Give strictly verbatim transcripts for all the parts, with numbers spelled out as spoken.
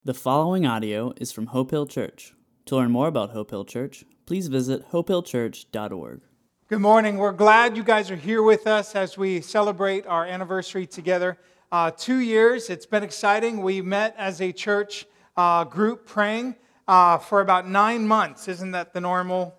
The following audio is from Hope Hill Church. To learn more about Hope Hill Church, please visit hope hill church dot org. Good morning. We're glad you guys are here with us as we celebrate our anniversary together. Uh, two years. It's been exciting. We met as a church uh, group praying uh, for about nine months. Isn't that the normal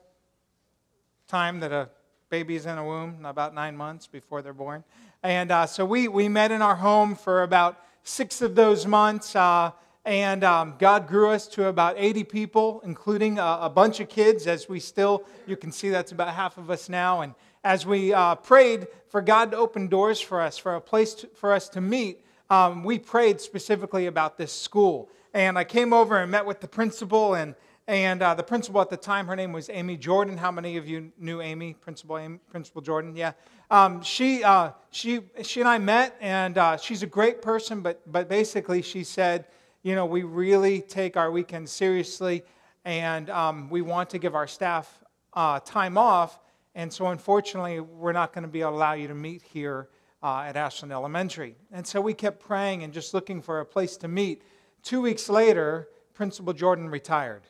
time that a baby's in a womb? About nine months before they're born. And uh, so we, we met in our home for about six of those months. Uh, And um, God grew us to about eighty people, including a, a bunch of kids, as we still, you can see that's about half of us now. And as we uh, prayed for God to open doors for us, for a place to, for us to meet, um, we prayed specifically about this school. And I came over and met with the principal, and and uh, the principal at the time, her name was Amy Jordan. How many of you knew Amy, Principal Amy, Principal Jordan? Yeah. Um, she uh, she she and I met, and uh, she's a great person, but but basically she said, you know, we really take our weekends seriously, and um, we want to give our staff uh, time off. And so, unfortunately, we're not going to be able to allow you to meet here uh, at Ashland Elementary. And so we kept praying and just looking for a place to meet. Two weeks later, Principal Jordan retired.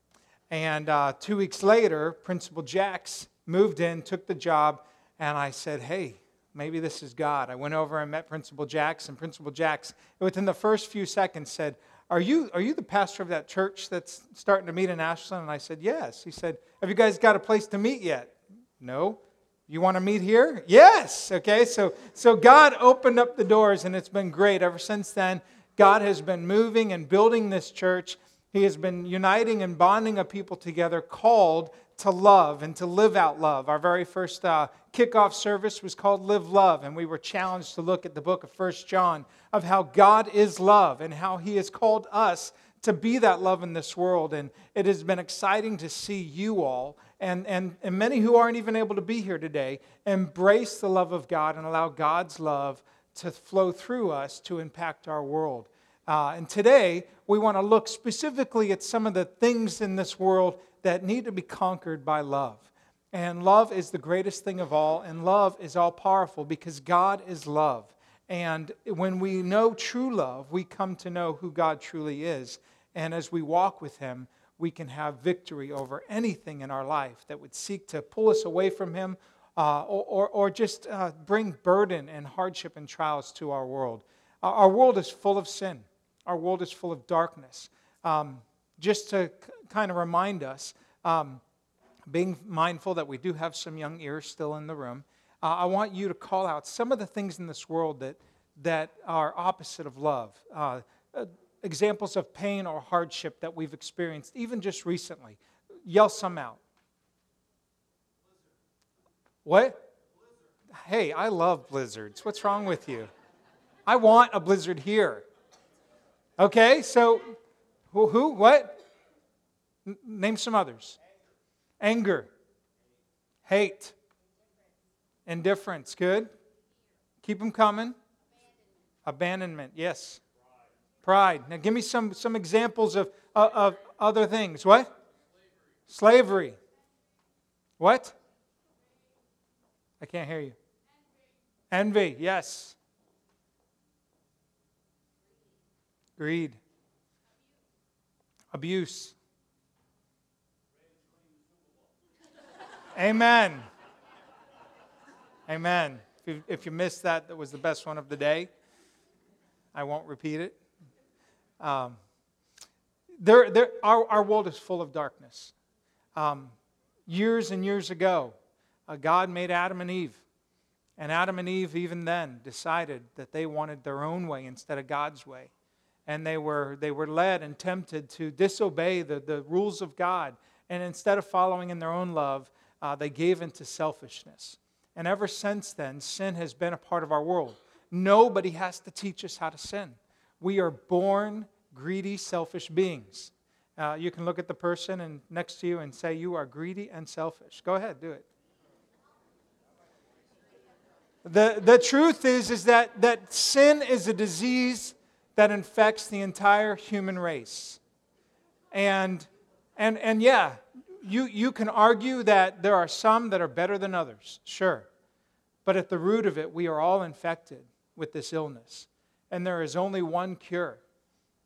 And uh, two weeks later, Principal Jacks moved in, took the job, and I said, hey, maybe this is God. I went over and met Principal Jacks, and Principal Jacks, within the first few seconds, said, are you are you the pastor of that church that's starting to meet in Ashland? And I said, yes. He said, have you guys got a place to meet yet? No. You want to meet here? Yes. Okay, so, so God opened up the doors, and it's been great. Ever since then, God has been moving and building this church. He has been uniting and bonding a people together called to love and to live out love. Our very first uh, kickoff service was called Live Love, and we were challenged to look at the book of First John of how God is love and how He has called us to be that love in this world. And it has been exciting to see you all, and, and, and many who aren't even able to be here today, embrace the love of God and allow God's love to flow through us to impact our world. Uh, and today, we want to look specifically at some of the things in this world that need to be conquered by love. And love is the greatest thing of all, and love is all-powerful because God is love. And when we know true love, we come to know who God truly is. And as we walk with Him, we can have victory over anything in our life that would seek to pull us away from Him uh, or, or, or just uh, bring burden and hardship and trials to our world. Uh, our world is full of sin. Our world is full of darkness. Um, just to k- kind of remind us, um, being mindful that we do have some young ears still in the room, uh, I want you to call out some of the things in this world that, that are opposite of love. Uh, uh, examples of pain or hardship that we've experienced, even just recently. Yell some out. What? Hey, I love blizzards. What's wrong with you? I want a blizzard here. Okay, so who, who what? N- name some others. Anger. Hate. Indifference. Good. Keep them coming. Abandonment. Yes. Pride. Now give me some, some examples of, of, of other things. What? Slavery. What? I can't hear you. Envy. Yes. Greed. Abuse. Amen. Amen. If you, if you missed that, that was the best one of the day. I won't repeat it. Um, there, there, our, our world is full of darkness. Um, years and years ago, uh, God made Adam and Eve. And Adam and Eve, even then, decided that they wanted their own way instead of God's way. And they were they were led and tempted to disobey the, the rules of God. And instead of following in their own love, uh, they gave into selfishness. And ever since then, sin has been a part of our world. Nobody has to teach us how to sin. We are born greedy, selfish beings. Uh, you can look at the person and next to you and say, you are greedy and selfish. Go ahead, do it. The, the truth is, is that, that sin is a disease that infects the entire human race. And, and, and yeah, you, you can argue that there are some that are better than others, sure. But at the root of it, we are all infected with this illness. And there is only one cure.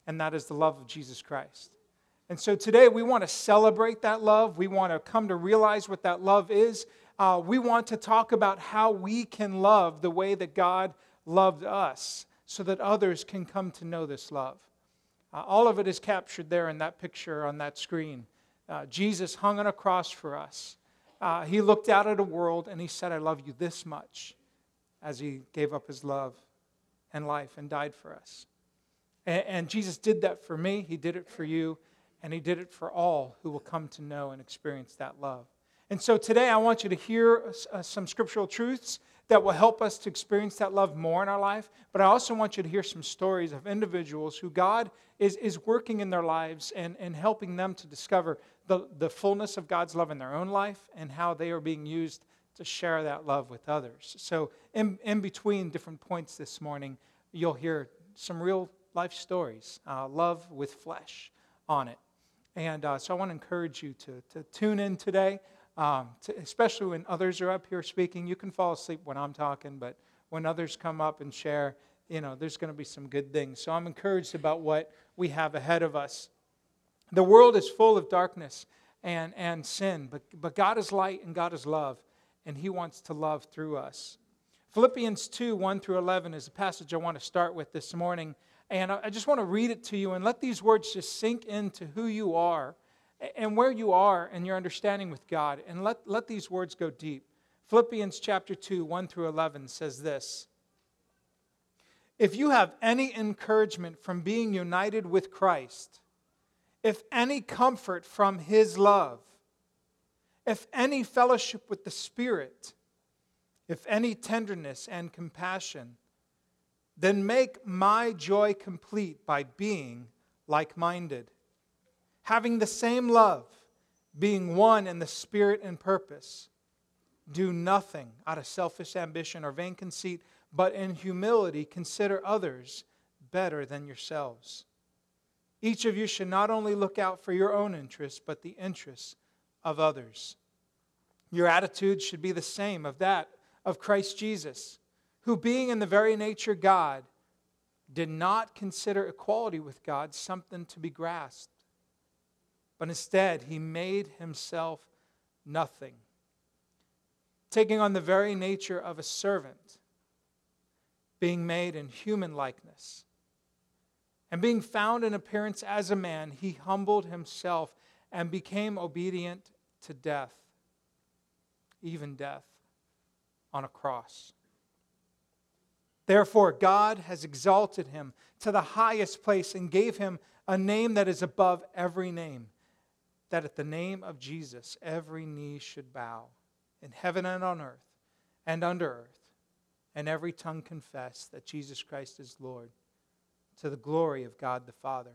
and that is the love of Jesus Christ. And so today we want to celebrate that love. We want to come to realize what that love is. Uh, we want to talk about how we can love the way that God loved us so that others can come to know this love. Uh, all of it is captured there in that picture on that screen. Uh, Jesus hung on a cross for us. Uh, he looked out at a world and he said, I love you this much, as he gave up his love and life and died for us. And, and Jesus did that for me. He did it for you. And he did it for all who will come to know and experience that love. And so today I want you to hear uh, some scriptural truths that will help us to experience that love more in our life. But I also want you to hear some stories of individuals who God is, is working in their lives and, and helping them to discover the, the fullness of God's love in their own life and how they are being used to share that love with others. So in, in between different points this morning, you'll hear some real life stories, uh, love with flesh on it. And uh, so I want to encourage you to, to tune in today, um, to, especially when others are up here speaking. You can fall asleep when I'm talking, but when others come up and share, you know, there's going to be some good things. So I'm encouraged about what we have ahead of us. The world is full of darkness and, and sin, but, but God is light and God is love, and He wants to love through us. Philippians two, one through eleven is a passage I want to start with this morning. And I just want to read it to you and let these words just sink into who you are and where you are in your understanding with God. And let, let these words go deep. Philippians chapter two, one through eleven says this. If you have any encouragement from being united with Christ, if any comfort from His love, if any fellowship with the Spirit, if any tenderness and compassion, then make my joy complete by being like-minded, having the same love, being one in the spirit and purpose. Do nothing out of selfish ambition or vain conceit, but in humility consider others better than yourselves. Each of you should not only look out for your own interests, but the interests of others. Your attitude should be the same of that of Christ Jesus, who being in the very nature God, did not consider equality with God something to be grasped, but instead He made Himself nothing, taking on the very nature of a servant, being made in human likeness, and being found in appearance as a man, He humbled Himself and became obedient to death, even death on a cross. Therefore, God has exalted Him to the highest place and gave Him a name that is above every name, that at the name of Jesus every knee should bow, in heaven and on earth and under earth, and every tongue confess that Jesus Christ is Lord, to the glory of God the Father.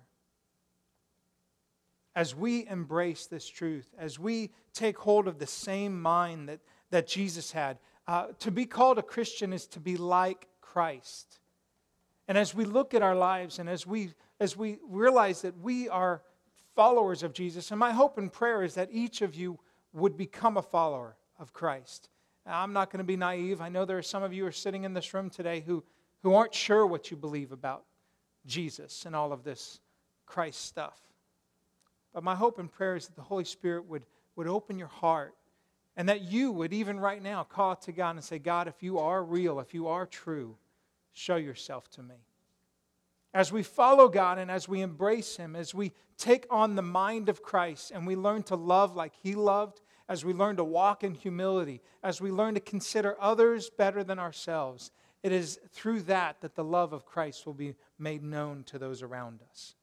As we embrace this truth, as we take hold of the same mind that, that Jesus had, uh, to be called a Christian is to be like Christ. And as we look at our lives and as we as we realize that we are followers of Jesus, and my hope and prayer is that each of you would become a follower of Christ. Now, I'm not going to be naive. I know there are some of you who are sitting in this room today who, who aren't sure what you believe about Jesus and all of this Christ stuff. But my hope and prayer is that the Holy Spirit would, would open your heart, and that you would even right now call to God and say, God, if you are real, if you are true, show yourself to me. As we follow God and as we embrace Him, as we take on the mind of Christ and we learn to love like He loved, as we learn to walk in humility, as we learn to consider others better than ourselves, it is through that that the love of Christ will be made known to those around us.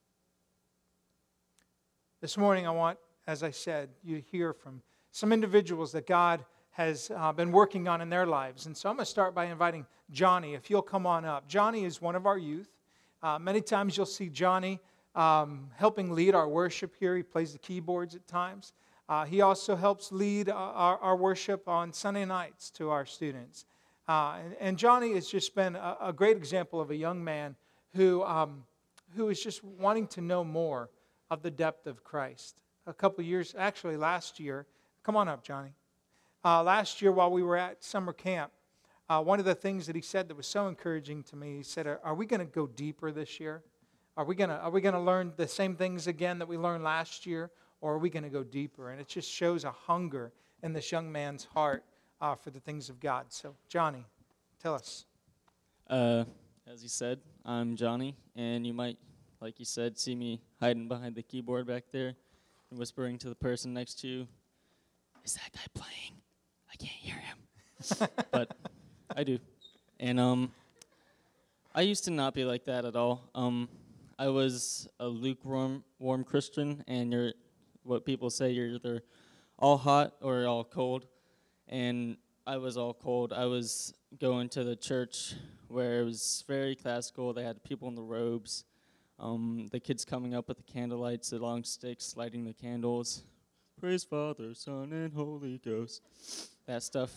This morning I want, as I said, you to hear from some individuals that God has uh, been working on in their lives. And so I'm going to start by inviting Johnny, if you'll come on up. Johnny is one of our youth. Uh, many times you'll see Johnny um, helping lead our worship here. He plays the keyboards at times. Uh, he also helps lead our, our worship on Sunday nights to our students. Uh, and, and Johnny has just been a, a great example of a young man who, um, who is just wanting to know more of the depth of Christ. A couple of years, actually last year, come on up, Johnny. Uh, last year while we were at summer camp, uh, one of the things that he said that was so encouraging to me, he said, are, are we going to go deeper this year? Are we gonna are we gonna learn the same things again that we learned last year, or are we gonna go deeper? And it just shows a hunger in this young man's heart uh, for the things of God. So, Johnny, tell us. Uh, as you said, I'm Johnny, and you might, like you said, see me hiding behind the keyboard back there and whispering to the person next to you, "Is that guy playing? I can't hear him." But I do. And um, I used to not be like that at all. Um, I was a lukewarm warm Christian, and you're what people say, you're either all hot or all cold. And I was all cold. I was going to the church where it was very classical. They had people in the robes, um, the kids coming up with the candlelights, the long sticks, lighting the candles. Praise Father, Son, and Holy Ghost. That stuff.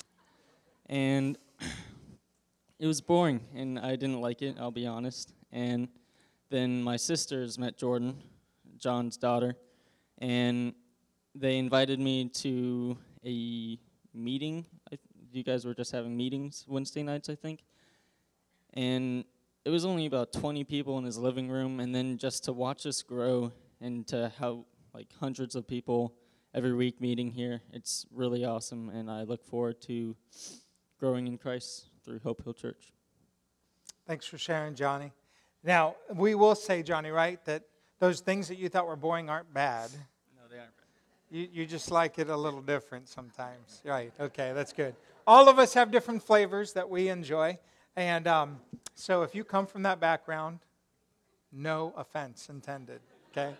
And it was boring, and I didn't like it, I'll be honest. And then my sisters met Jordan, John's daughter, and they invited me to a meeting. I th- you guys were just having meetings Wednesday nights, I think. And it was only about twenty people in his living room, and then just to watch us grow and to have like hundreds of people every week meeting here, it's really awesome, and I look forward to growing in Christ through Hope Hill Church. Thanks for sharing, Johnny. Now, we will say, Johnny, right, that those things that you thought were boring aren't bad. No, they aren't bad. You, you just like it a little different sometimes. Right, okay, that's good. All of us have different flavors that we enjoy. And um, so if you come from that background, no offense intended, okay?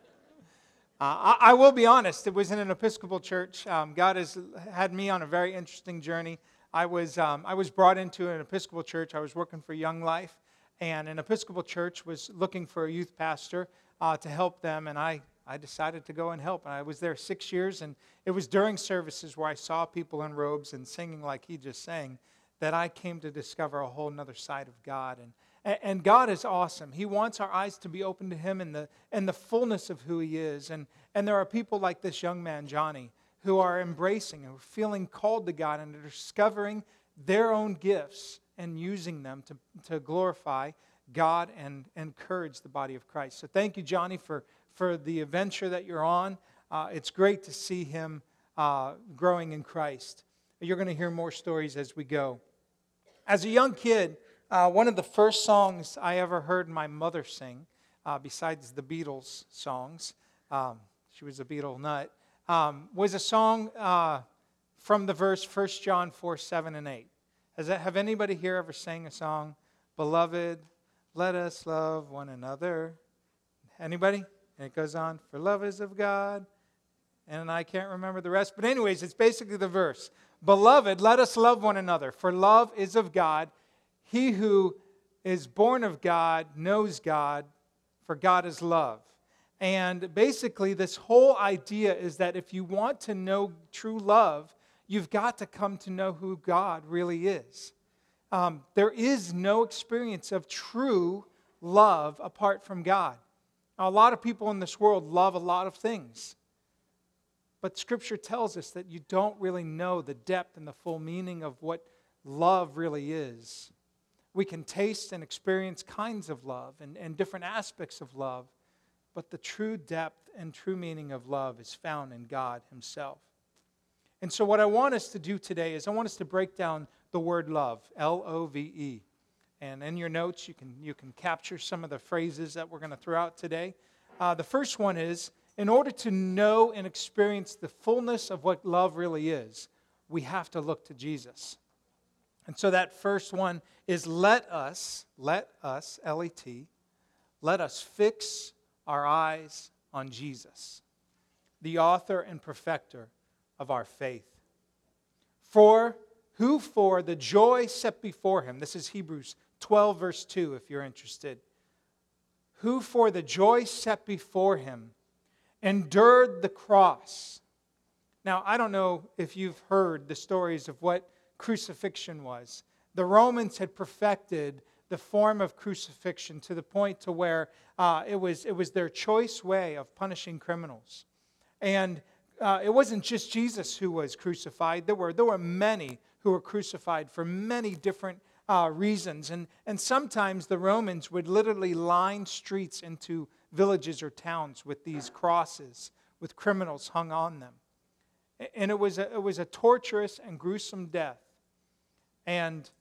Uh, I, I will be honest, it was in an Episcopal church. Um, God has had me on a very interesting journey. I was um, I was brought into an Episcopal church. I was working for Young Life, and an Episcopal church was looking for a youth pastor uh, to help them, and I, I decided to go and help. And I was there six years, and it was during services where I saw people in robes and singing like he just sang that I came to discover a whole other side of God. And and God is awesome. He wants our eyes to be open to Him in the in the fullness of who He is. And and there are people like this young man, Johnny, who are embracing and feeling called to God and are discovering their own gifts and using them to, to glorify God and encourage the body of Christ. So thank you, Johnny, for, for the adventure that you're on. Uh, it's great to see him uh, growing in Christ. You're going to hear more stories as we go. As a young kid, uh, one of the first songs I ever heard my mother sing, uh, besides the Beatles songs, um, she was a Beatle nut, Um, was a song uh, from the verse First John four, seven, and eight. Has that, have anybody here ever sang a song, "Beloved, let us love one another"? Anybody? And it goes on, "For love is of God," and I can't remember the rest. But anyways, it's basically the verse. "Beloved, let us love one another, for love is of God. He who is born of God knows God, for God is love." And basically, this whole idea is that if you want to know true love, you've got to come to know who God really is. Um, there is no experience of true love apart from God. Now, a lot of people in this world love a lot of things. But Scripture tells us that you don't really know the depth and the full meaning of what love really is. We can taste and experience kinds of love and, and different aspects of love. But the true depth and true meaning of love is found in God Himself. And so what I want us to do today is I want us to break down the word love, L O V E. And in your notes, you can, you can capture some of the phrases that we're going to throw out today. Uh, the first one is, in order to know and experience the fullness of what love really is, we have to look to Jesus. And so that first one is let us, let us, L E T, let us fix our eyes on Jesus, the author and perfecter of our faith. For who for the joy set before Him, this is Hebrews twelve verse two if you're interested, who for the joy set before Him endured the cross. Now, I don't know if you've heard the stories of what crucifixion was. The Romans had perfected the form of crucifixion to the point to where uh, it was it was their choice way of punishing criminals. And uh, it wasn't just Jesus who was crucified. There were there were many who were crucified for many different uh, reasons. And, and sometimes the Romans would literally line streets into villages or towns with these crosses, with criminals hung on them. And it was a, it was a torturous and gruesome death. And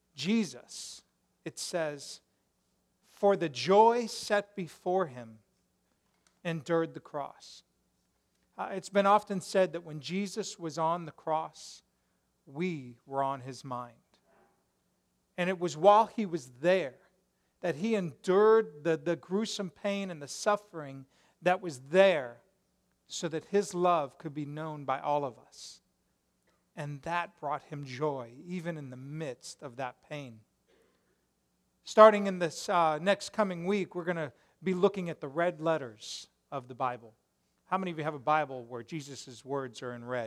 Jesus, it says, for the joy set before him, endured the cross. Uh, it's been often said that when Jesus was on the cross, we were on his mind. And it was while he was there that he endured the, the gruesome pain and the suffering that was there so that his love could be known by all of us. And that brought him joy, even in the midst of that pain. Starting in this uh, next coming week, we're going to be looking at the red letters of the Bible. How many of you have a Bible where Jesus' words are in red?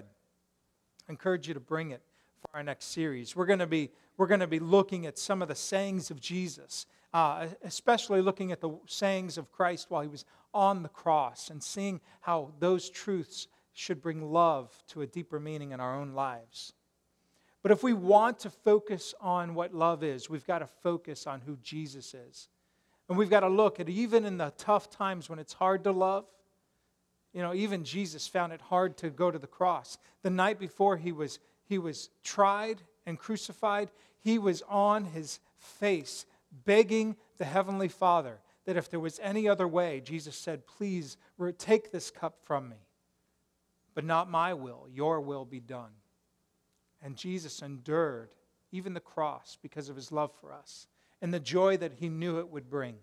I encourage you to bring it for our next series. We're going to be, we're going to be looking at some of the sayings of Jesus, uh, especially looking at the sayings of Christ while he was on the cross and seeing how those truths should bring love to a deeper meaning in our own lives. But if we want to focus on what love is, we've got to focus on who Jesus is. And we've got to look at, even in the tough times when it's hard to love, you know, even Jesus found it hard to go to the cross. The night before he was, he was tried and crucified, he was on his face begging the Heavenly Father that if there was any other way, Jesus said, please take this cup from me. But not my will, your will be done. And Jesus endured even the cross because of his love for us and the joy that he knew it would bring.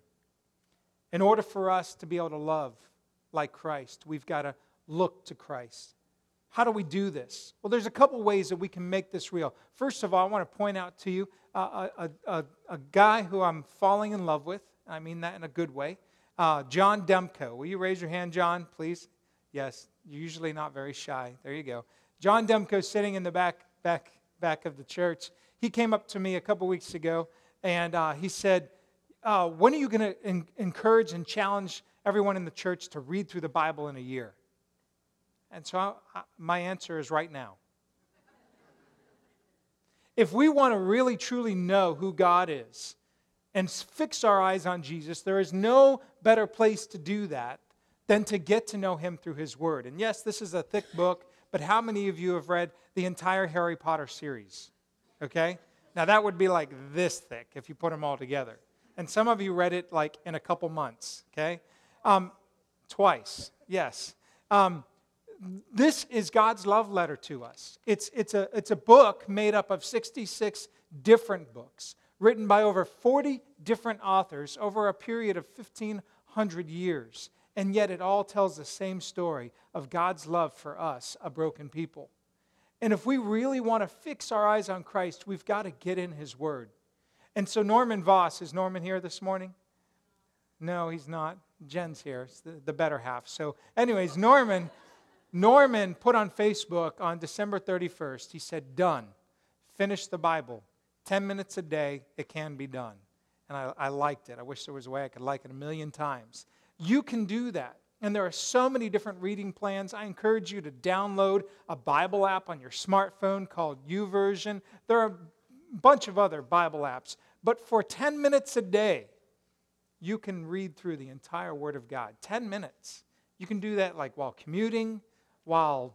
In order for us to be able to love like Christ, we've got to look to Christ. How do we do this? Well, there's a couple ways that we can make this real. First of all, I want to point out to you uh, a, a, a guy who I'm falling in love with. I mean that in a good way. Uh, John Demko. Will you raise your hand, John, please? Yes, you're usually not very shy. There you go. John Demko, sitting in the back, back, back of the church. He came up to me a couple weeks ago, and uh, he said, uh, when are you going to en- encourage and challenge everyone in the church to read through the Bible in a year? And so I, I, my answer is right now. If we want to really truly know who God is and fix our eyes on Jesus, there is no better place to do that than to get to know him through his word. And yes, this is a thick book, but how many of you have read the entire Harry Potter series? Okay? Now that would be like this thick if you put them all together. And some of you read it like in a couple months, okay? Um, twice, yes. Um, this is God's love letter to us. It's, it's, a, it's a book made up of sixty-six different books, written by over forty different authors over a period of fifteen hundred years. And yet it all tells the same story of God's love for us, a broken people. And if we really want to fix our eyes on Christ, we've got to get in his word. And so Norman Voss, is Norman here this morning? No, he's not. Jen's here, it's the, the better half. So anyways, Norman, Norman put on Facebook on December thirty-first, he said, done. Finish the Bible. Ten minutes a day, it can be done. And I, I liked it. I wish there was a way I could like it a million times. You can do that. And there are so many different reading plans. I encourage you to download a Bible app on your smartphone called YouVersion. There are a bunch of other Bible apps. But for ten minutes a day, you can read through the entire Word of God. ten minutes. You can do that like while commuting, while,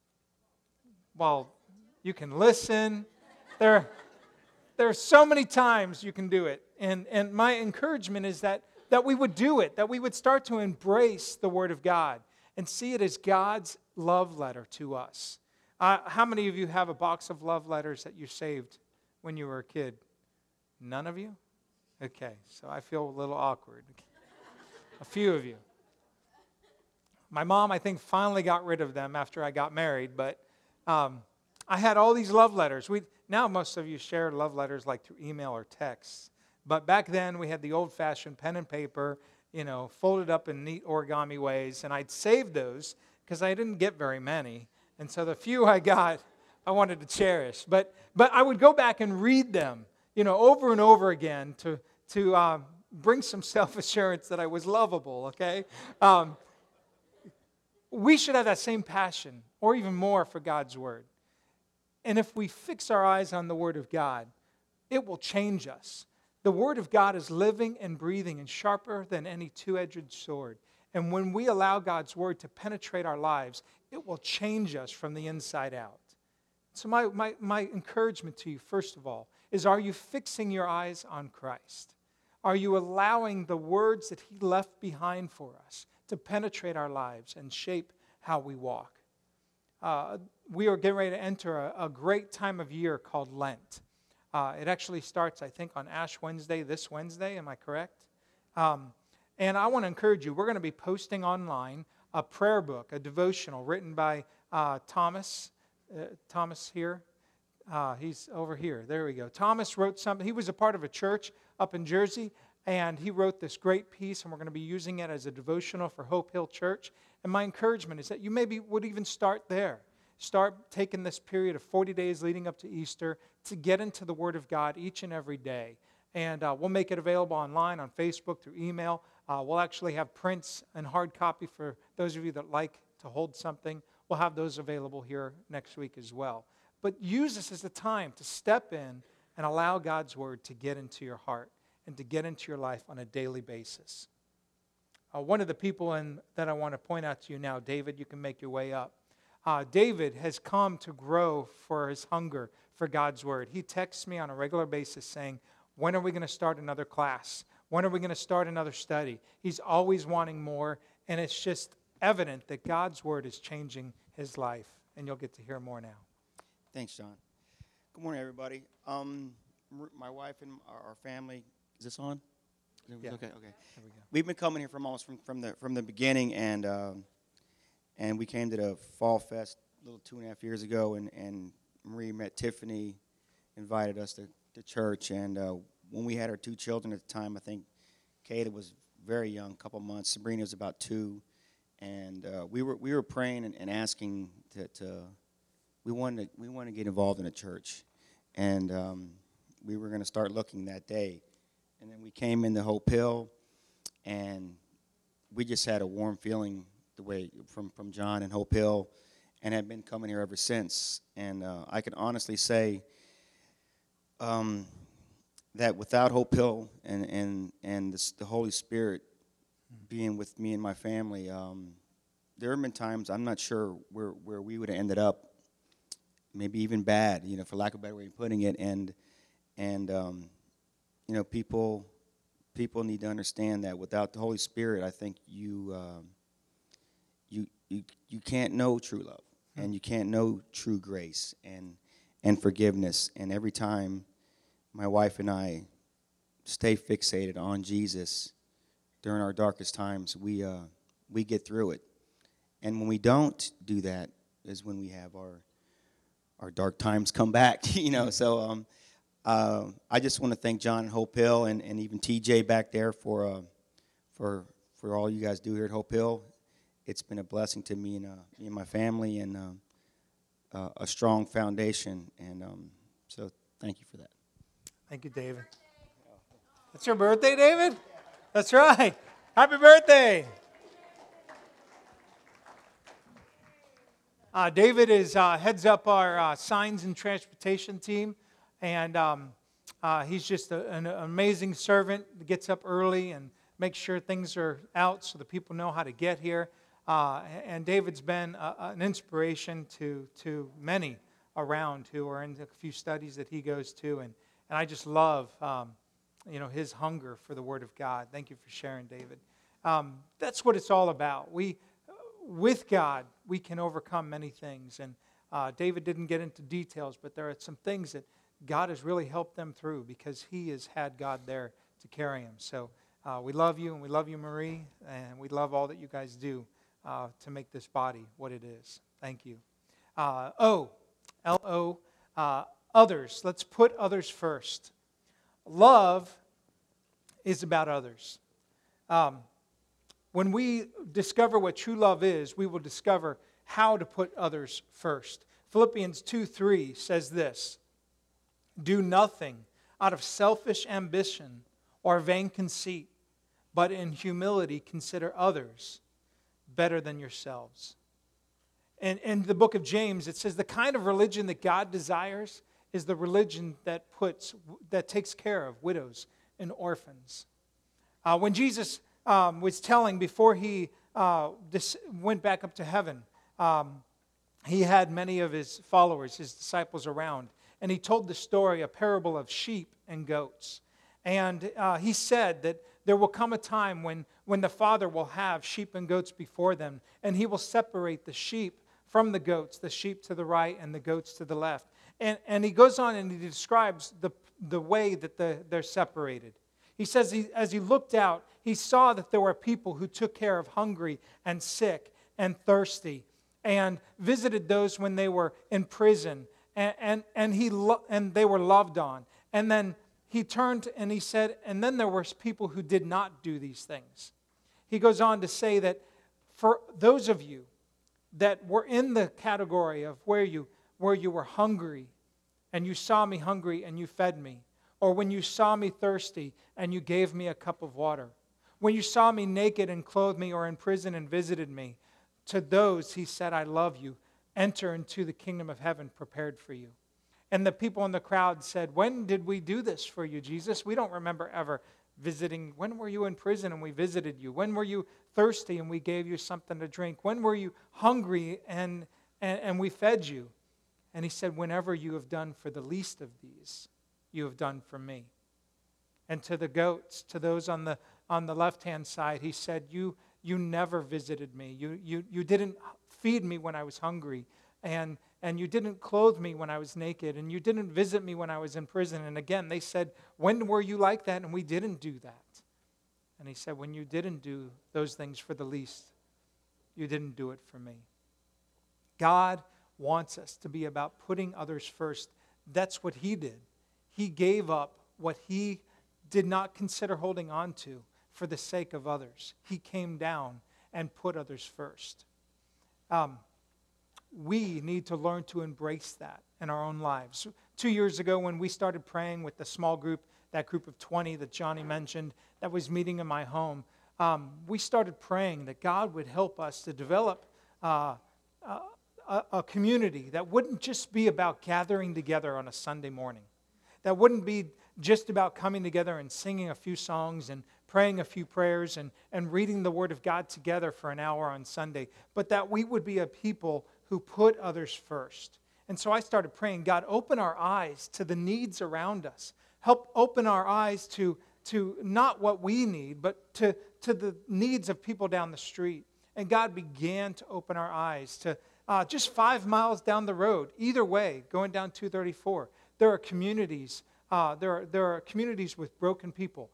while you can listen. There, there are so many times you can do it. And, and my encouragement is that that we would do it, that we would start to embrace the Word of God and see it as God's love letter to us. Uh, how many of you have a box of love letters that you saved when you were a kid? None of you? Okay, so I feel a little awkward. A few of you. My mom, I think, finally got rid of them after I got married, but um, I had all these love letters. We now most of you share love letters like through email or text. But back then, we had the old-fashioned pen and paper, you know, folded up in neat origami ways, and I'd save those because I didn't get very many. And so the few I got, I wanted to cherish. But but I would go back and read them, you know, over and over again to, to um, bring some self-assurance that I was lovable, okay? Um, we should have that same passion, or even more, for God's Word. And if we fix our eyes on the Word of God, it will change us. The Word of God is living and breathing and sharper than any two-edged sword. And when we allow God's Word to penetrate our lives, it will change us from the inside out. So my, my, my encouragement to you, first of all, is are you fixing your eyes on Christ? Are you allowing the words that He left behind for us to penetrate our lives and shape how we walk? Uh, we are getting ready to enter a, a great time of year called Lent. Uh, it actually starts, I think, on Ash Wednesday, this Wednesday. Am I correct? Um, and I want to encourage you. We're going to be posting online a prayer book, a devotional written by uh, Thomas. Uh, Thomas here. Uh, he's over here. There we go. Thomas wrote something. He was a part of a church up in Jersey, and he wrote this great piece, and we're going to be using it as a devotional for Hope Hill Church. And my encouragement is that you maybe would even start there. Start taking this period of forty days leading up to Easter to get into the Word of God each and every day. And uh, we'll make it available online, on Facebook, through email. Uh, we'll actually have prints and hard copy for those of you that like to hold something. We'll have those available here next week as well. But use this as a time to step in and allow God's Word to get into your heart and to get into your life on a daily basis. Uh, one of the people in, that I want to point out to you now, David, you can make your way up. Uh, David has come to grow for his hunger for God's Word. He texts me on a regular basis saying, when are we going to start another class? When are we going to start another study? He's always wanting more, and it's just evident that God's Word is changing his life, and you'll get to hear more now. Thanks, John. Good morning, everybody. Um, my wife and our family, is this on? Is Yeah. Okay, okay. There we go. We've been coming here from almost from, from the from the beginning, and um, and we came to the Fall Fest a little two and a half years ago, and, and Marie met Tiffany, invited us to, to church, and uh, when we had our two children at the time, I think Kata was very young, a couple months. Sabrina was about two, and uh, we were we were praying and, and asking to, to we wanted to, we wanted to get involved in a church, and um, we were going to start looking that day, and then we came into Hope Hill, and we just had a warm feeling the way from, from John and Hope Hill, and have been coming here ever since. And uh, I can honestly say um, that without Hope Hill and and and the, the Holy Spirit being with me and my family, um, there have been times I'm not sure where where we would have ended up. Maybe even bad, you know, for lack of a better way of putting it. And and um, you know, people people need to understand that without the Holy Spirit, I think you um, you you you can't know true love, and you can't know true grace and and forgiveness. And every time my wife and I stay fixated on Jesus during our darkest times, we uh, we get through it. And when we don't do that, is when we have our our dark times come back, you know. So um, uh, I just want to thank John and Hope Hill, and, and even T J back there for uh, for for all you guys do here at Hope Hill. It's been a blessing to me and uh, me and my family, and uh, uh, a strong foundation. And um, so thank you for that. Thank you, David. It's your birthday, David? That's right. Happy birthday. Uh, David is uh, heads up our uh, signs and transportation team, and um, uh, he's just a, an amazing servant. He gets up early and makes sure things are out so that people know how to get here. Uh, and David's been a, an inspiration to to many around who are in a few studies that he goes to, and and I just love um, you know his hunger for the Word of God. Thank you for sharing, David. Um, that's what it's all about. We. With God, we can overcome many things. And uh, David didn't get into details, but there are some things that God has really helped them through because he has had God there to carry him. So uh, we love you, and we love you, Marie, and we love all that you guys do uh, to make this body what it is. Thank you. Uh, O, L O, uh, others. Let's put others first. Love is about others. Um, When we discover what true love is, we will discover how to put others first. Philippians two three says this, "Do nothing out of selfish ambition or vain conceit, but in humility consider others better than yourselves." And in the book of James, it says the kind of religion that God desires is the religion that puts that takes care of widows and orphans. Uh, when Jesus um, was telling before he uh, dis- went back up to heaven, um, he had many of his followers, his disciples around, and he told the story, a parable of sheep and goats. And uh, he said that there will come a time when, when the Father will have sheep and goats before them, and he will separate the sheep from the goats, the sheep to the right and the goats to the left. And, and he goes on and he describes the, the way that the, they're separated. He says he, as he looked out, he saw that there were people who took care of hungry and sick and thirsty and visited those when they were in prison, and, and, and, he lo- and they were loved on. And then he turned and he said, and then there were people who did not do these things. He goes on to say that for those of you that were in the category of where you, where you were hungry and you saw me hungry and you fed me, or when you saw me thirsty and you gave me a cup of water, when you saw me naked and clothed me, or in prison and visited me, to those he said, I love you. Enter into the kingdom of heaven prepared for you. And the people in the crowd said, when did we do this for you, Jesus? We don't remember ever visiting. When were you in prison and we visited you? When were you thirsty and we gave you something to drink? When were you hungry and, and, and we fed you? And he said, whenever you have done for the least of these, you have done for me. And to the goats, to those on the on the left-hand side, he said, you you never visited me. You you you didn't feed me when I was hungry, and and you didn't clothe me when I was naked, and you didn't visit me when I was in prison. And again, they said, when were you like that? And we didn't do that. And he said, when you didn't do those things for the least, you didn't do it for me. God wants us to be about putting others first. That's what he did. He gave up what he did not consider holding on to for the sake of others. He came down and put others first. Um, we need to learn to embrace that in our own lives. Two years ago when we started praying with the small group, that group of twenty that Johnny mentioned, that was meeting in my home, um, we started praying that God would help us to develop uh, a, a community that wouldn't just be about gathering together on a Sunday morning. That wouldn't be just about coming together and singing a few songs and praying a few prayers and, and reading the Word of God together for an hour on Sunday, but that we would be a people who put others first. And so I started praying, God, open our eyes to the needs around us. Help open our eyes to, to not what we need, but to, to the needs of people down the street. And God began to open our eyes to uh, just five miles down the road, either way, going down two thirty-four. There are communities. Uh, there are there are communities with broken people.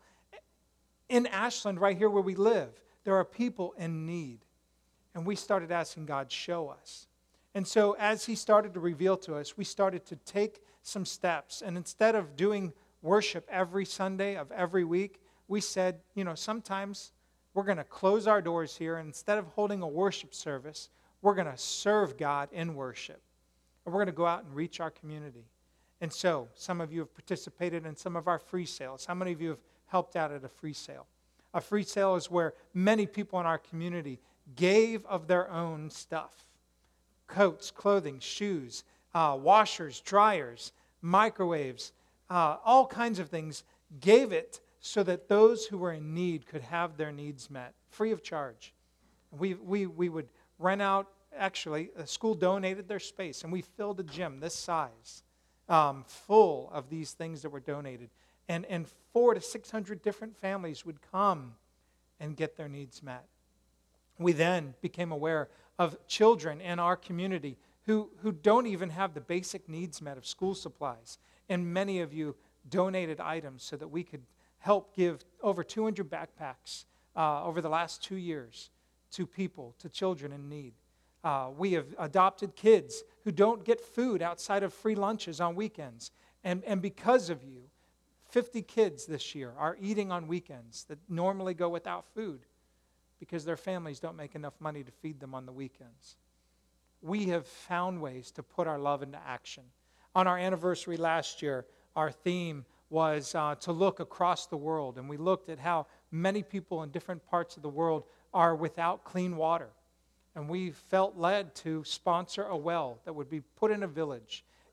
In Ashland, right here where we live, there are people in need. And we started asking God, show us. And so as he started to reveal to us, we started to take some steps. And instead of doing worship every Sunday of every week, we said, you know, sometimes we're going to close our doors here. And instead of holding a worship service, we're going to serve God in worship. And we're going to go out and reach our community. And so, some of you have participated in some of our free sales. How many of you have helped out at a free sale? A free sale is where many people in our community gave of their own stuff. Coats, clothing, shoes, uh, washers, dryers, microwaves, uh, all kinds of things. Gave it so that those who were in need could have their needs met, free of charge. We, we, we would rent out, actually, a school donated their space, and we filled a gym this size. Um, full of these things that were donated. And, and four to six hundred different families would come and get their needs met. We then became aware of children in our community who, who don't even have the basic needs met of school supplies. And many of you donated items so that we could help give over two hundred backpacks uh, over the last two years to people, to children in need. Uh, we have adopted kids who don't get food outside of free lunches on weekends. And, and because of you, fifty kids this year are eating on weekends that normally go without food because their families don't make enough money to feed them on the weekends. We have found ways to put our love into action. On our anniversary last year, our theme was uh, to look across the world. And we looked at how many people in different parts of the world are without clean water. And we felt led to sponsor a well that would be put in a village.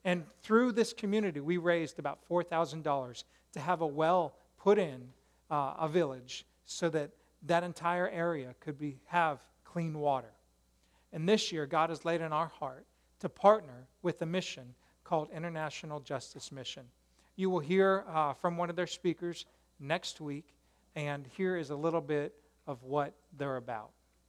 And through this community, we raised about four thousand dollars to have a well put in uh, a village so that that entire area could be have clean water. And this year, God has laid in our heart to partner with a mission called International Justice Mission. You will hear uh, from one of their speakers next week, and here is a little bit of what they're about.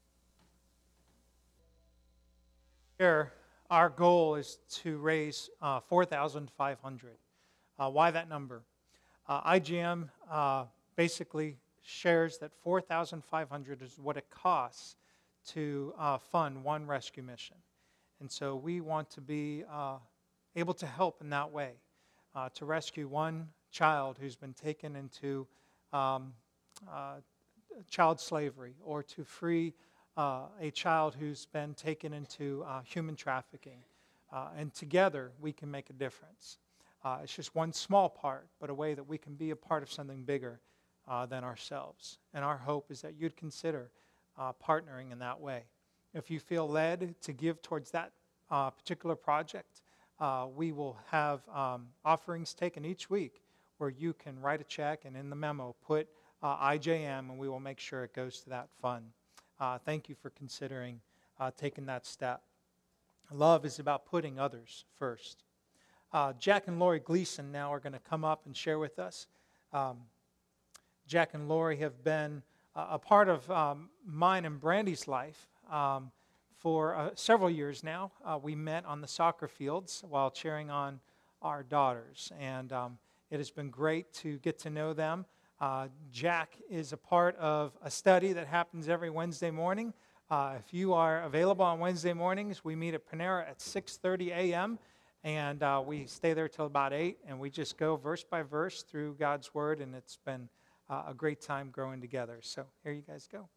Here, our goal is to raise uh, four thousand five hundred dollars. Uh, why that number? Uh, I G M uh, basically shares that four thousand five hundred dollars is what it costs to uh, fund one rescue mission. And so we want to be uh, able to help in that way, uh, to rescue one child who's been taken into um, uh, child slavery, or to free uh, a child who's been taken into uh, human trafficking. Uh, and together we can make a difference. Uh, it's just one small part, but a way that we can be a part of something bigger uh, than ourselves. And our hope is that you'd consider uh, partnering in that way. If you feel led to give towards that uh, particular project, uh, we will have um, offerings taken each week where you can write a check and in the memo put uh, I J M, and we will make sure it goes to that fund. Uh, thank you for considering uh, taking that step. Love is about putting others first. Uh, Jack and Lori Gleason now are going to come up and share with us. Um, Jack and Lori have been uh, a part of um, mine and Brandy's life um, for uh, several years now. Uh, we met on the soccer fields while cheering on our daughters, and um, it has been great to get to know them. Uh, Jack is a part of a study that happens every Wednesday morning. Uh, if you are available on Wednesday mornings, we meet at Panera at six thirty a.m., and uh, we stay there till about eight, and we just go verse by verse through God's Word, and it's been uh, a great time growing together. So here you guys go.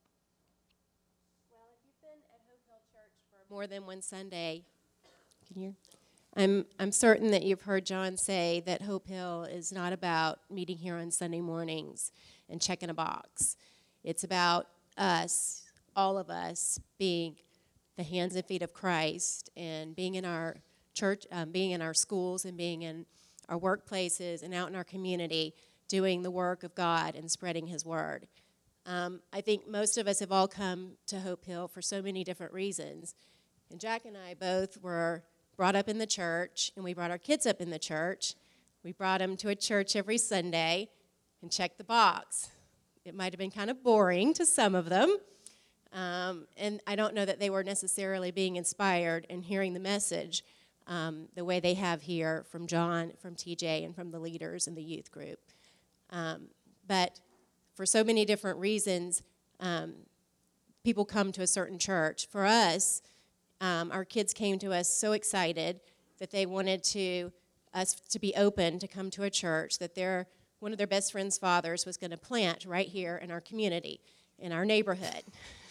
Well, if you've been at Hope Hill Church for more than one Sunday, can you? I'm I'm certain that you've heard John say that Hope Hill is not about meeting here on Sunday mornings and checking a box. It's about us, all of us, being the hands and feet of Christ, and being in our church, um, being in our schools, and being in our workplaces and out in our community, doing the work of God and spreading His word. Um, I think most of us have all come to Hope Hill for so many different reasons. And Jack and I both were brought up in the church, and we brought our kids up in the church. We brought them to a church every Sunday and checked the box. It might have been kind of boring to some of them, um, and I don't know that they were necessarily being inspired and hearing the message um, the way they have here from John, from T J, and from the leaders in the youth group. Um, but for so many different reasons, um, people come to a certain church. For us, Um, our kids came to us so excited that they wanted to us to be open to come to a church that their one of their best friends' fathers was going to plant right here in our community, in our neighborhood.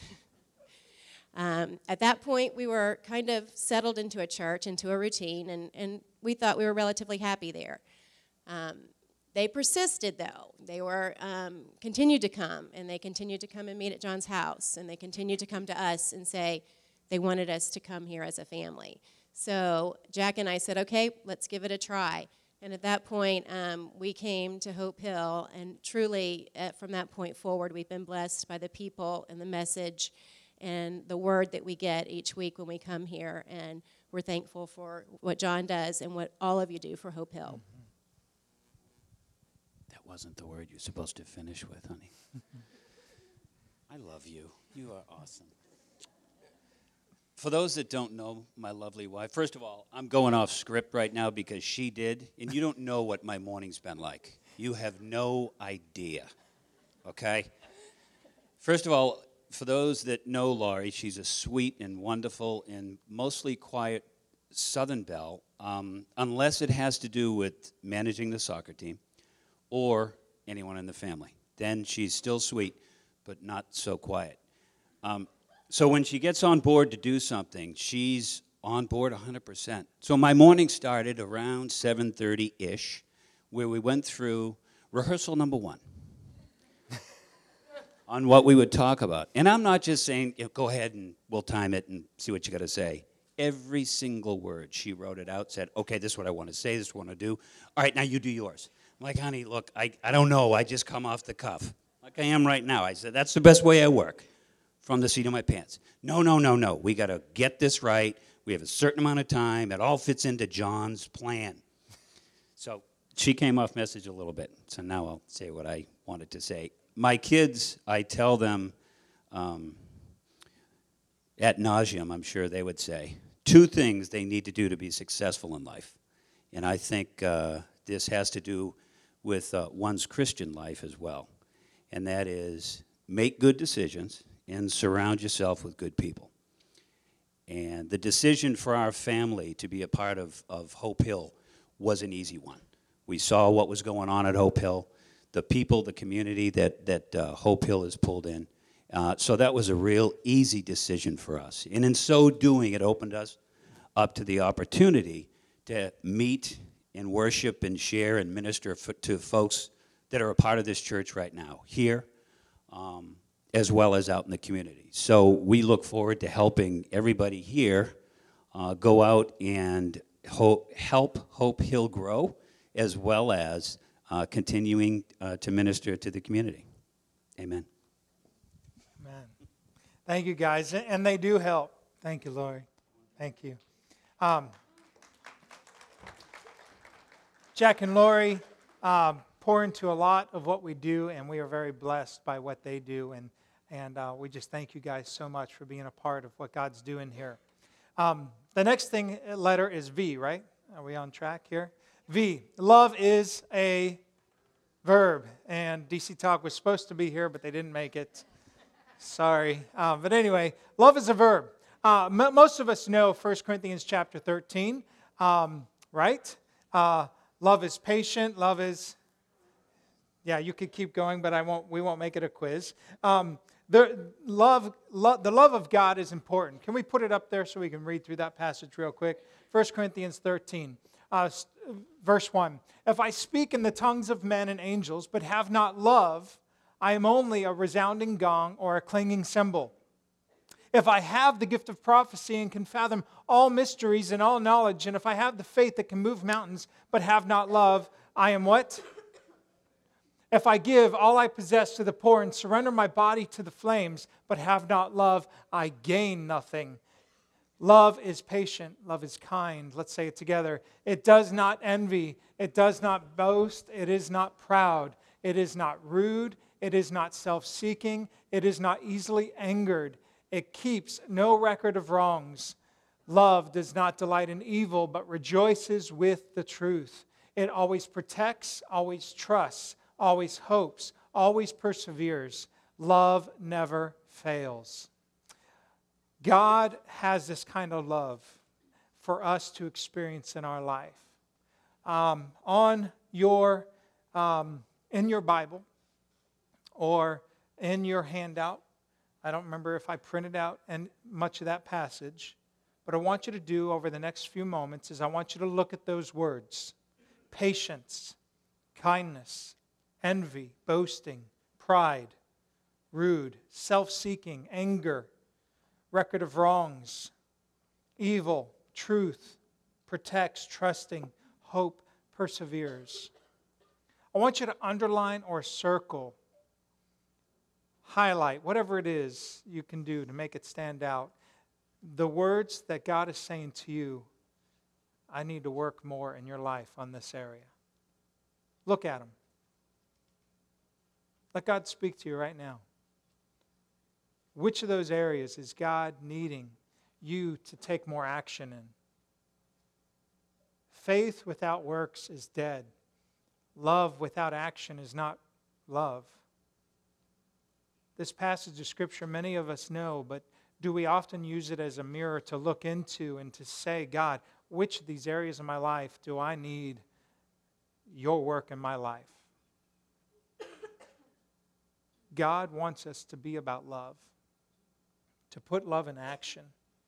um, at that point, we were kind of settled into a church, into a routine, and, and we thought we were relatively happy there. Um, they persisted, though. They were um, continued to come, and they continued to come and meet at John's house, and they continued to come to us and say, they wanted us to come here as a family. So Jack and I said, okay, let's give it a try. And at that point, um, we came to Hope Hill, and truly, uh, from that point forward, we've been blessed by the people and the message and the word that we get each week when we come here. And we're thankful for what John does and what all of you do for Hope Hill. That wasn't the word you're supposed to finish with, honey. I love you. You are awesome. For those that don't know my lovely wife, first of all, I'm going off script right now because she did, and you don't know what my morning's been like. You have no idea, okay? First of all, for those that know Laurie, she's a sweet and wonderful and mostly quiet Southern belle, um, unless it has to do with managing the soccer team or anyone in the family. Then she's still sweet, but not so quiet. Um, So when she gets on board to do something, she's on board one hundred percent. So my morning started around seven thirty-ish, where we went through rehearsal number one on what we would talk about. And I'm not just saying, you know, go ahead and we'll time it and see what you got to say. Every single word. She wrote it out, said, okay, this is what I want to say, this is what I want to do. All right, now you do yours. I'm like, honey, look, I, I don't know. I just come off the cuff, like I am right now. I said, that's the best way I work, from the seat of my pants. No, no, no, no. We got to get this right. We have a certain amount of time. It all fits into John's plan. So she came off message a little bit. So now I'll say what I wanted to say. My kids, I tell them, um, ad nauseum, I'm sure they would say, two things they need to do to be successful in life. And I think uh, this has to do with uh, one's Christian life as well. And that is make good decisions and surround yourself with good people. And the decision for our family to be a part of, of Hope Hill was an easy one. We saw what was going on at Hope Hill, the people, the community that, that uh, Hope Hill has pulled in. Uh, so that was a real easy decision for us. And in so doing, it opened us up to the opportunity to meet and worship and share and minister for, to folks that are a part of this church right now, here, um, as well as out in the community. So we look forward to helping everybody here uh, go out and hope, help Hope Hill grow, as well as uh, continuing uh, to minister to the community. Amen. Amen. Thank you, guys. And they do help. Thank you, Lori. Thank you. Um, Jack and Lori um, pour into a lot of what we do, and we are very blessed by what they do. And, and uh, we just thank you guys so much for being a part of what God's doing here. Um, the next thing, letter is V, right? Are we on track here? V. Love is a verb. And D C Talk was supposed to be here, but they didn't make it. Sorry. Um, but anyway, love is a verb. Uh, m- most of us know First Corinthians chapter thirteen, um, right? Uh, love is patient. Love is, yeah, you could keep going, but I won't. We won't make it a quiz. Um, the love, lo- the love of God is important. Can we put it up there so we can read through that passage real quick? First Corinthians thirteen, uh, verse one. If I speak in the tongues of men and angels, but have not love, I am only a resounding gong or a clanging cymbal. If I have the gift of prophecy and can fathom all mysteries and all knowledge, and if I have the faith that can move mountains, but have not love, I am what? If I give all I possess to the poor and surrender my body to the flames, but have not love, I gain nothing. Love is patient. Love is kind. Let's say it together. It does not envy. It does not boast. It is not proud. It is not rude. It is not self-seeking. It is not easily angered. It keeps no record of wrongs. Love does not delight in evil, but rejoices with the truth. It always protects, always trusts, always hopes, always perseveres. Love never fails. God has this kind of love for us to experience in our life. Um, on your, um, in your Bible or in your handout, I don't remember if I printed out and much of that passage, but I want you to do over the next few moments is I want you to look at those words: patience, kindness, envy, boasting, pride, rude, self-seeking, anger, record of wrongs, evil, truth, protects, trusting, hope, perseveres. I want you to underline or circle, highlight, whatever it is you can do to make it stand out, the words that God is saying to you, I need to work more in your life on this area. Look at them. Let God speak to you right now. Which of those areas is God needing you to take more action in? Faith without works is dead. Love without action is not love. This passage of Scripture many of us know, but do we often use it as a mirror to look into and to say, God, which of these areas of my life do I need your work in my life? God wants us to be about love, to put love in action.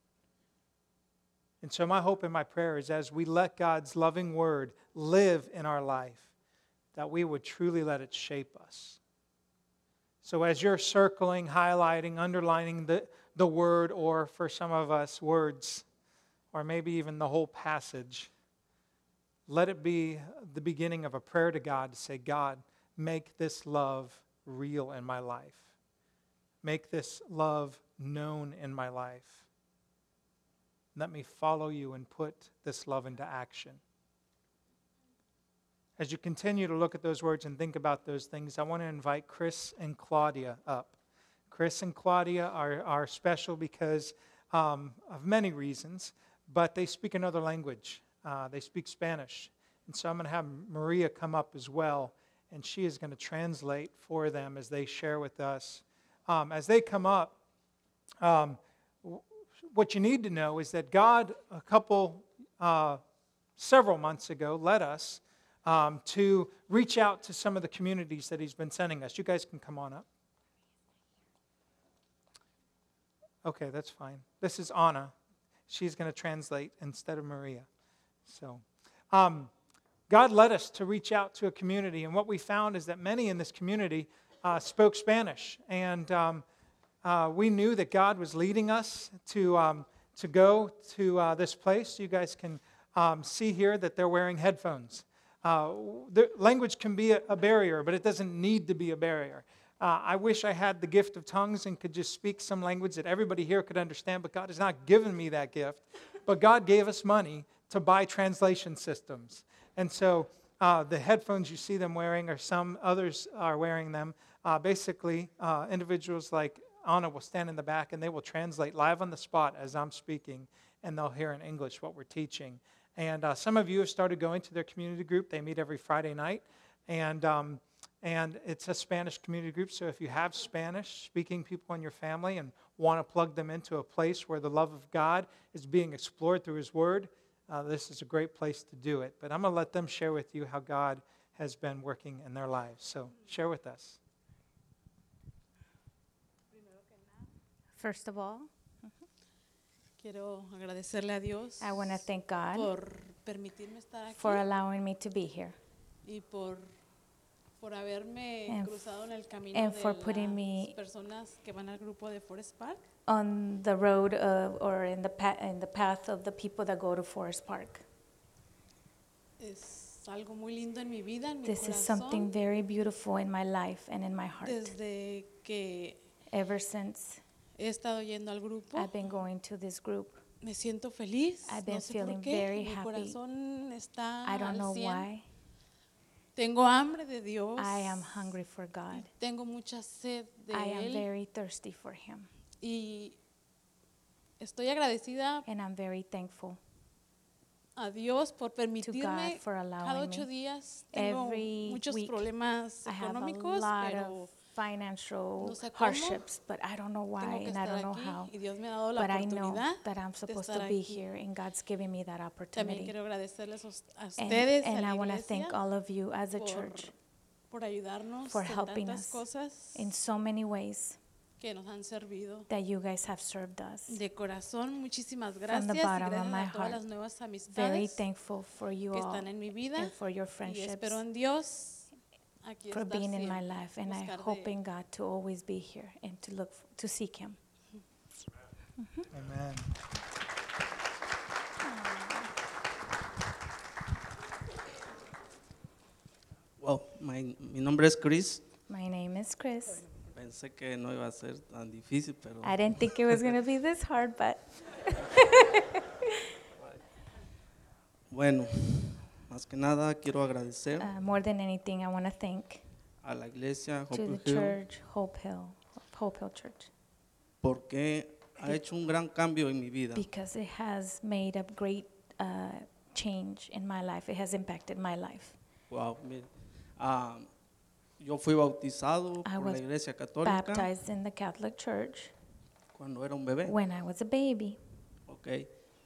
And so my hope and my prayer is as we let God's loving word live in our life, that we would truly let it shape us. So as you're circling, highlighting, underlining the, the word, or for some of us, words, or maybe even the whole passage, let it be the beginning of a prayer to God to say, God, make this love real in my life. Make this love known in my life. Let me follow you and put this love into action. As you continue to look at those words and think about those things, I want to invite Chris and Claudia up. Chris and Claudia are, are special because um, of many reasons, but they speak another language. Uh, they speak Spanish. And so I'm going to have Maria come up as well, and she is going to translate for them as they share with us. Um, as they come up, um, w- what you need to know is that God, a couple, uh, several months ago, led us um, to reach out to some of the communities that He's been sending us. You guys can come on up. Okay, that's fine. This is Anna. She's going to translate instead of Maria. So, um, God led us to reach out to a community, and what we found is that many in this community uh, spoke Spanish, and um, uh, we knew that God was leading us to um, to go to uh, this place. You guys can um, see here that they're wearing headphones. Uh, the language can be a, a barrier, but it doesn't need to be a barrier. Uh, I wish I had the gift of tongues and could just speak some language that everybody here could understand, but God has not given me that gift. But God gave us money to buy translation systems. And so uh, the headphones you see them wearing, or some others are wearing them, uh, basically uh, individuals like Anna will stand in the back and they will translate live on the spot as I'm speaking, and they'll hear in English what we're teaching. And uh, some of you have started going to their community group. They meet every Friday night. And um, and it's a Spanish community group, so if you have Spanish-speaking people in your family and want to plug them into a place where the love of God is being explored through His Word, uh, this is a great place to do it. But I'm going to let them share with you how God has been working in their lives. So share with us. First of all, quiero agradecerle a Dios I want to thank God por permitirme estar aquí for allowing me to be here y por por haberme And f- cruzado en el camino and de for putting las me personas que van al grupo de Forest Park. on the road of, or in the pa- in the path of the people that go to Forest Park. Es algo muy lindo en mi vida, en mi This is corazón. something very beautiful in my life and in my heart. Desde que Ever since he estado yendo al grupo, I've been going to this group, me siento feliz. I've been No sé feeling por qué. very Mi happy. corazón está I don't al know cien. why. Tengo hambre de Dios. I am hungry for God. Tengo mucha sed de I am Él. very thirsty for Him. Y estoy agradecida And I'm very thankful a Dios por permitirme for allowing cada ocho me. días. Tengo Every muchos week problemas I have a económicos, lot pero of financial no sé cómo, hardships, but I don't know tengo why que and I estar don't know aquí how. y Dios me ha dado la But I know oportunidad that I'm de supposed estar to be aquí. here and God's giving me that También opportunity. quiero agradecerles a us- a And, ustedes, and a I la want to iglesia, thank all of you as a por, church por ayudarnos for en helping tantas us cosas in so many ways que nos han servido. that you guys have served us. De corazón, muchísimas From gracias the y bottom of gracias my a todas heart, las nuevas Very amistades thankful for you que all están en mi vida and for your y friendships, espero en Dios aquí for estar being in my siempre, life, and I buscar de hope Él. in God to always be here and to look f- to seek Him. Amen. Wow, my- mi nombre es Chris. My name is Chris. Pensé que no iba a ser tan difícil, pero I didn't think it was going to be this hard, but bueno, más que nada quiero agradecer uh, more than anything, I want to thank a la iglesia to Hope the Hill church, Hope Hill, Hope Hill Church, porque ha hecho un gran cambio en mi vida. because it has made a great uh, change in my life. It has impacted my life. Wow, mire, ah, yo fui bautizado I por la was iglesia católica Baptized in the Catholic Church cuando era un bebé. when I was a baby. Okay.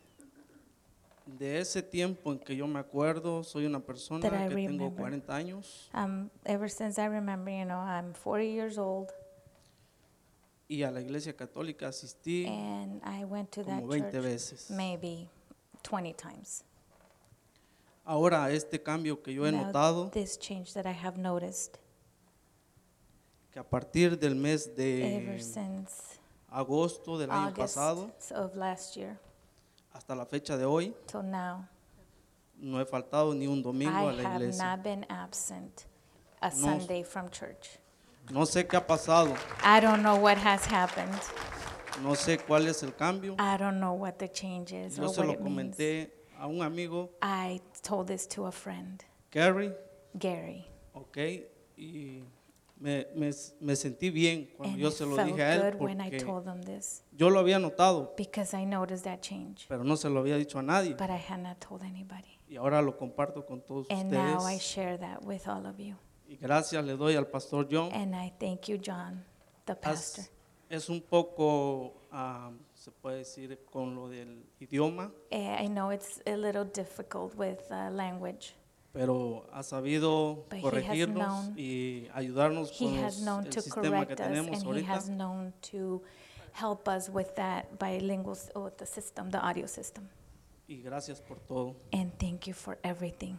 De ese tiempo en que yo me acuerdo, soy una persona That I que tengo remember. cuarenta años Um, ever since I remember, you know, I'm forty years old, y a la iglesia católica asistí and I went to that como veinte church veces. maybe twenty times. Ahora, este cambio que yo he Now, notado, this change that I have noticed que a partir del mes ever de since agosto del año August pasado, of last year, hasta la fecha de hoy till now. no he faltado ni un domingo I a la have iglesia. not been absent a No. Sunday from church. No sé qué ha pasado, I don't know what has happened. no sé cuál es el cambio. I don't know what the change is Yo or se what lo it means. comenté a un amigo, I told this to a friend, Gary, Gary, ok, y me, me, me sentí bien cuando and yo I se lo felt dije a él good when I porque told him this yo lo había notado, because I noticed that change, pero no se lo había dicho a nadie. but I had not told anybody. Y ahora lo comparto con todos And now I ustedes. share that with all of you. Y gracias le doy al pastor John. And I thank you, John, the pastor. Es, es un poco, ah, se puede decir, con lo del idioma, Eh, I know it's a little difficult with uh, language. pero ha sabido But he has corregirnos known- y ayudarnos He con has los- known el to sistema que correct us, tenemos and he ahorita. has known to help us with that bilingual, s- or the system, the audio system. Y gracias por todo. And thank you for everything.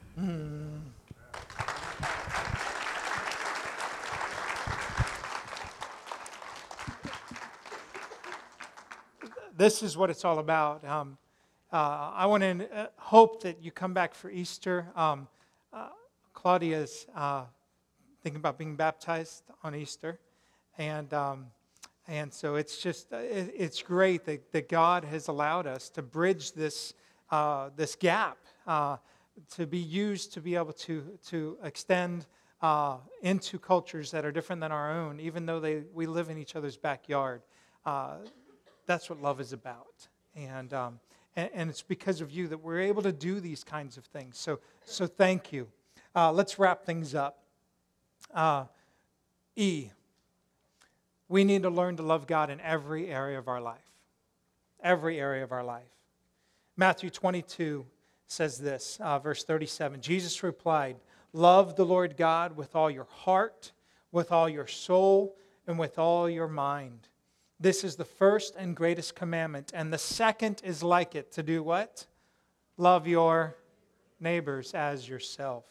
This is what it's all about. Um, uh, I want to uh, hope that you come back for Easter. Um, uh, Claudia's uh, thinking about being baptized on Easter, and um, and so it's just uh, it, it's great that, that God has allowed us to bridge this uh, this gap, uh, to be used to be able to to extend uh, into cultures that are different than our own, even though they we live in each other's backyard. Uh, That's what love is about, and, um, and and it's because of you that we're able to do these kinds of things. So so thank you. Uh, let's wrap things up. Uh, E. We need to learn to love God in every area of our life. Every area of our life. Matthew twenty-two says this, uh, verse thirty-seven. Jesus replied, "Love the Lord God with all your heart, with all your soul, and with all your mind. This is the first and greatest commandment, and the second is like it." To do what? Love your neighbors as yourself.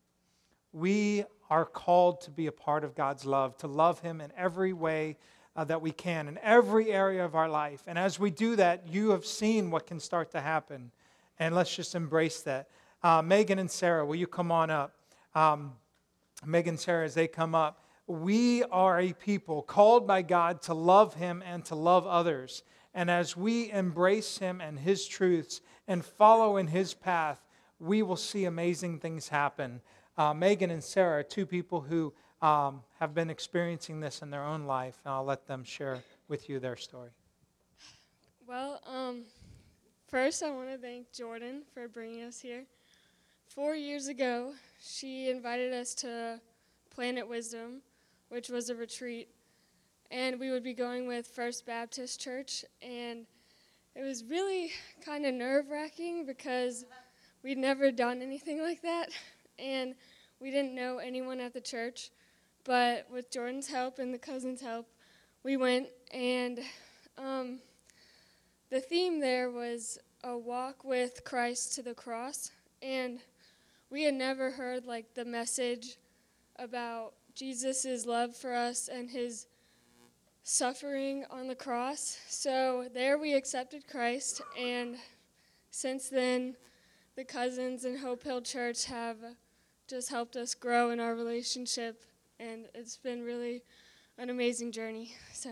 We are called to be a part of God's love, to love Him in every way uh, that we can, in every area of our life. And as we do that, you have seen what can start to happen. And let's just embrace that. Uh, Megan and Sarah, will you come on up? Um, Megan and Sarah, as they come up. We are a people called by God to love Him and to love others. And as we embrace Him and His truths and follow in His path, we will see amazing things happen. Uh, Megan and Sarah are two people who um, have been experiencing this in their own life, and I'll let them share with you their story. Well, um, first I want to thank Jordan for bringing us here. Four years ago, she invited us to Planet Wisdom, which was a retreat, and we would be going with First Baptist Church, and it was really kind of nerve-wracking because we'd never done anything like that, and we didn't know anyone at the church, but with Jordan's help and the cousins' help, we went, and um, the theme there was a walk with Christ to the cross, and we had never heard like the message about Jesus' love for us and His suffering on the cross. So there we accepted Christ, and since then, the cousins in Hope Hill Church have just helped us grow in our relationship, and it's been really an amazing journey. So,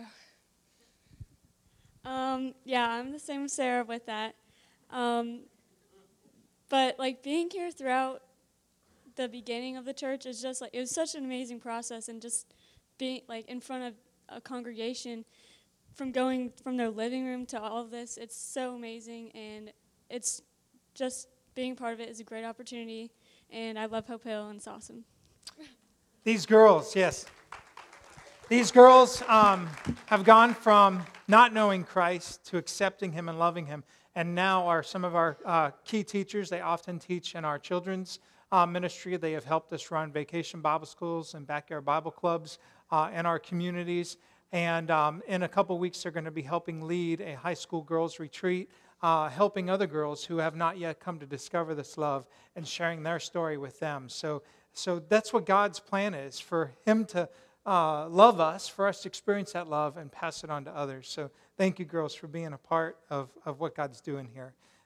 um, yeah, I'm the same with Sarah with that. Um, but like being here throughout the beginning of the church is just like, it was such an amazing process, and just being like in front of a congregation, from going from their living room to all of this, it's so amazing, and it's just being part of it is a great opportunity, and I love Hope Hill, and it's awesome. These girls, yes. These girls um, have gone from not knowing Christ to accepting Him and loving Him, and now are some of our uh, key teachers. They often teach in our children's uh, ministry. They have helped us run vacation Bible schools and backyard Bible clubs uh, in our communities. And um, in a couple weeks, they're going to be helping lead a high school girls retreat, uh, helping other girls who have not yet come to discover this love and sharing their story with them. So, so that's what God's plan is, for Him to uh, love us, for us to experience that love and pass it on to others. So thank you, girls, for being a part of, of what God's doing here.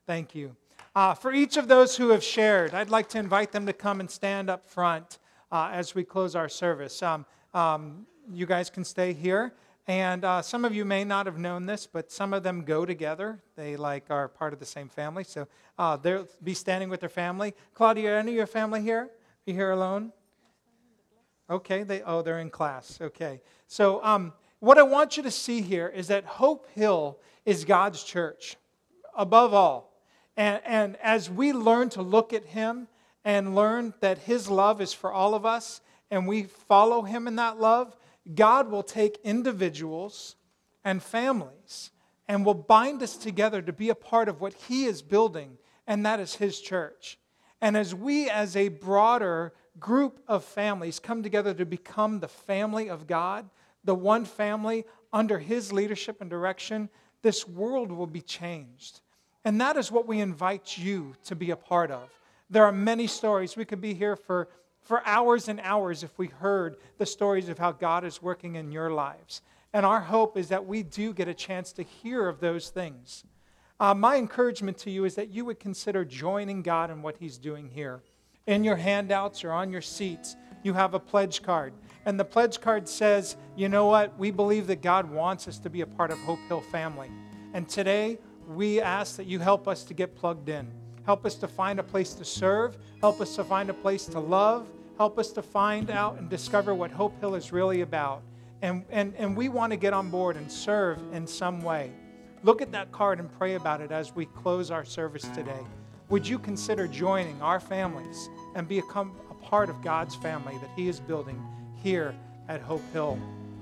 Thank you. Uh, for each of those who have shared, I'd like to invite them to come and stand up front uh, as we close our service. Um, um, you guys can stay here. And uh, some of you may not have known this, but some of them go together. They like are part of the same family. So uh, they'll be standing with their family. Claudia, are any of your family here? Are you here alone? Okay. They oh, they're in class. Okay. So um, what I want you to see here is that Hope Hill is God's church, above all. And, and as we learn to look at Him and learn that His love is for all of us, and we follow Him in that love, God will take individuals and families and will bind us together to be a part of what He is building, and that is His church. And as we, as a broader group of families, come together to become the family of God, the one family under His leadership and direction, this world will be changed. And that is what we invite you to be a part of. There are many stories. We could be here for For hours and hours if we heard the stories of how God is working in your lives. And our hope is that we do get a chance to hear of those things. Uh, my encouragement to you is that you would consider joining God in what He's doing here. In your handouts or on your seats, you have a pledge card. And the pledge card says, you know what? We believe that God wants us to be a part of Hope Hill family. And today, we ask that you help us to get plugged in. Help us to find a place to serve. Help us to find a place to love. Help us to find out and discover what Hope Hill is really about. And, and, and we want to get on board and serve in some way. Look at that card and pray about it as we close our service today. Would you consider joining our families and become a part of God's family that He is building here at Hope Hill?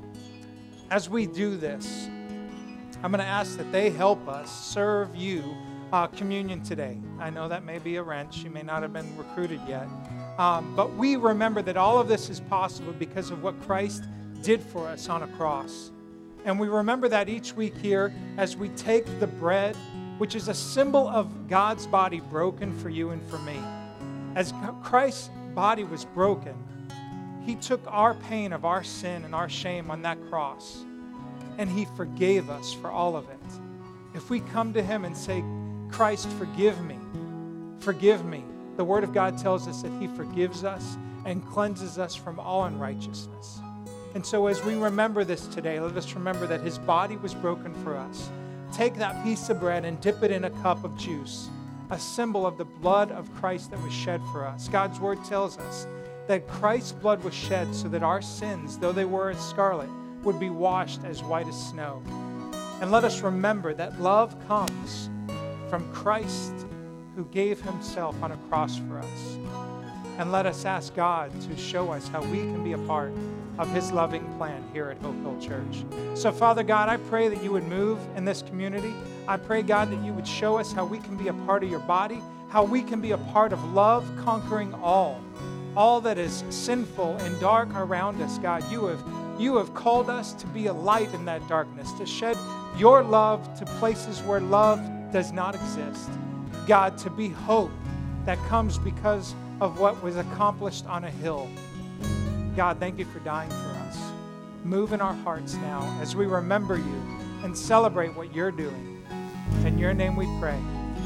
As we do this, I'm going to ask that they help us serve you Uh, communion today. I know that may be a wrench. You may not have been recruited yet. Um, but we remember that all of this is possible because of what Christ did for us on a cross. And we remember that each week here as we take the bread, which is a symbol of God's body broken for you and for me. As Christ's body was broken, He took our pain of our sin and our shame on that cross, and He forgave us for all of it. If we come to Him and say, Christ, forgive me. Forgive me. The Word of God tells us that He forgives us and cleanses us from all unrighteousness. And so as we remember this today, let us remember that His body was broken for us. Take that piece of bread and dip it in a cup of juice, a symbol of the blood of Christ that was shed for us. God's Word tells us that Christ's blood was shed so that our sins, though they were as scarlet, would be washed as white as snow. And let us remember that love comes from Christ who gave Himself on a cross for us. And let us ask God to show us how we can be a part of His loving plan here at Hope Hill Church. So, Father God, I pray that you would move in this community. I pray, God, that you would show us how we can be a part of your body, how we can be a part of love conquering all, all that is sinful and dark around us, God. You have, you have called us to be a light in that darkness, to shed your love to places where love does not exist. God, to be hope that comes because of what was accomplished on a hill. God, thank you for dying for us. Move in our hearts now as we remember you and celebrate what you're doing. In your name we pray.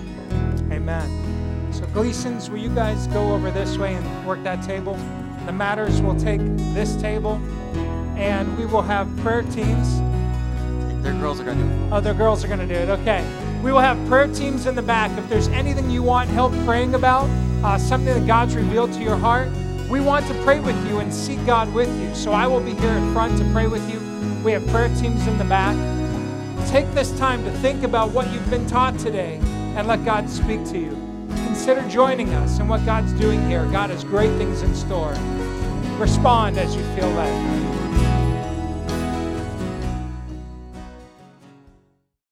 Amen. So Gleasons, will you guys go over this way and work that table? The Matters will take this table, and we will have prayer teams. Their girls are going to do it. Oh, their girls are going to do it. Okay. We will have prayer teams in the back. If there's anything you want help praying about, uh, something that God's revealed to your heart, we want to pray with you and seek God with you. So I will be here in front to pray with you. We have prayer teams in the back. Take this time to think about what you've been taught today and let God speak to you. Consider joining us in what God's doing here. God has great things in store. Respond as you feel led.